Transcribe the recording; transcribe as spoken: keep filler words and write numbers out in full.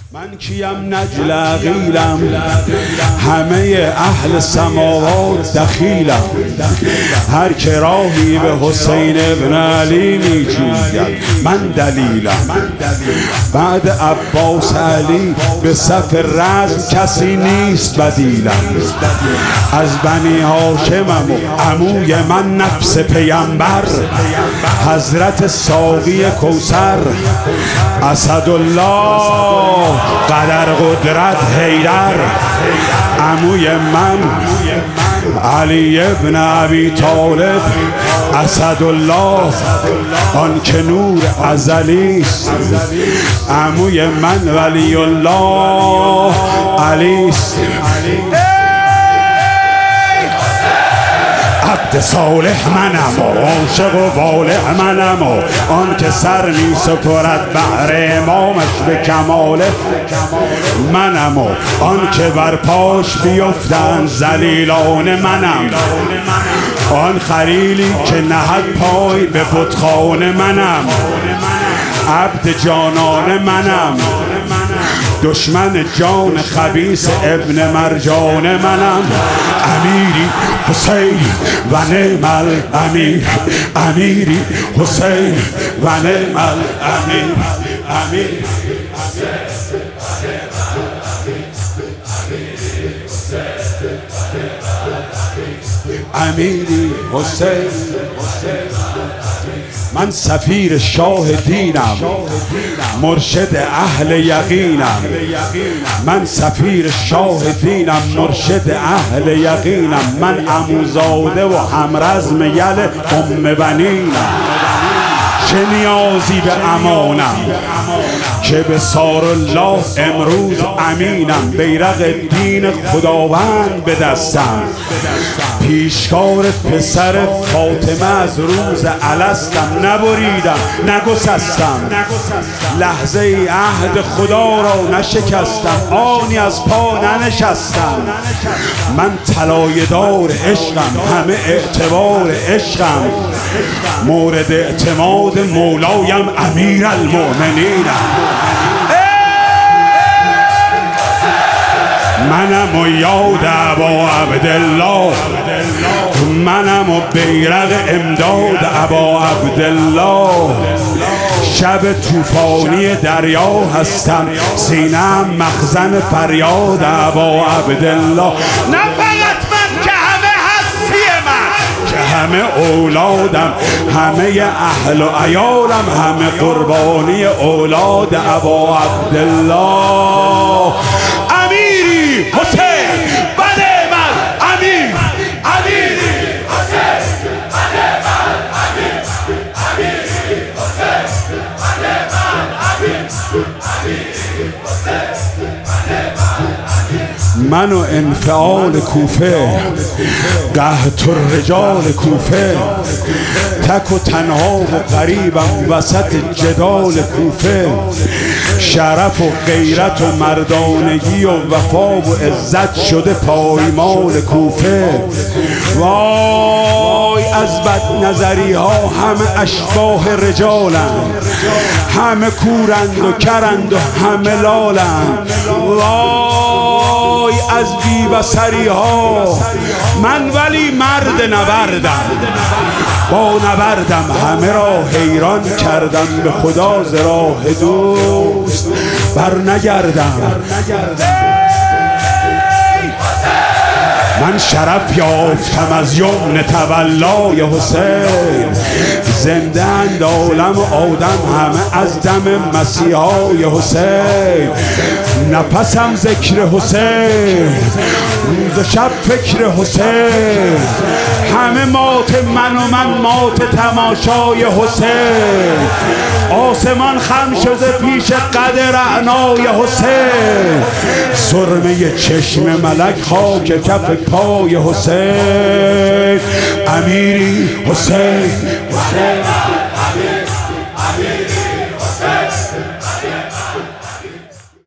من کیم نجل عقیلم، همه اهل سماوات دخیلم. هر که راهی به حسین ابن علی می جوید من دلیلم. بعد عباس علی به صف رزم کسی نیست بدیلم. از بنی هاشمم و عموی من نفس پیمبر، حضرت ساقی کوثر اسدالله قدر قدرت حیدر. عموی من علی ابن ابی طالب اسدالله آن که نور ازلی است. عموی من ولی الله علی است. عبد صالح منم و عاشق و والح منم و آن که سر می سپرد بهر امامش به کماله منم و آن که بر پاش بیفتند ذلیلان منم. آن خلیلی که نهد پای به بتخانه منم. عبد جانان منم، دشمن جان خبیث ابن مرجان منم. امیری حسین و نعم الامیر، امیری حسین و نعم الامیر. امیر امیری حسین. من سفیر شاه دینم، مرشد اهل یقینم. من سفیر شاه دینم، مرشد اهل یقینم. من عموزاده و همرزم یل ام بنینم. چه نیازی به امانم که به سار الله امروز امینم. بیرق دین خداوند به دستم، پیشکار پسر فاطمه از روز الستم. نبریدم نگسستم، لحظه ای عهد خدا را نشکستم. آنی از پا ننشستم. من طلایه دار عشقم، همه اعتبار عشقم. مورد اعتماد مولایم امیر المؤمنینم. منم و یاد ابا عبدالله، منم و بیرق امداد ابا عبدالله. شب طوفانی دریا هستم، سینه‌ام مخزن فریاد ابا عبدالله. نه فقط من که همه هستی من، که همه اولادم، همه اهل و عیالم، همه قربانی اولاد ابا عبدالله. امیری حسین و نعم الامیر، امیری حسین و نعم الامیر، امیری حسین و نعم الامیر، امیری حسین و نعم الامیر. من و انفعال کوفه، قحط الرجال کوفه، تک و تنها و غریبم وسط جدال کوفه. شرف و غیرت و مردانگی و وفا و عزت شده پایمال کوفه. وای از بد نظری ها همه اشباه رجالند، همه کورند و کرند و همه لالند. وای از بی بصری ها من ولی مرد نبردم، با نبردم همه را حیران کردم. به خدا ز راه دوست بر نگردم. من شرف یافتم از یمن تولای حسین. زنده اند عالم و آدم همه از دم مسیحای حسین. نفسم ذکر حسین، روز و شب فکر حسین. همه مات من و من مات تماشای حسین. آسمان خم شده پیش قد رعنای حسین. سرمه چشم ملک خاک کف پای حسین. امیری حسین، امیر، امیر، امیر.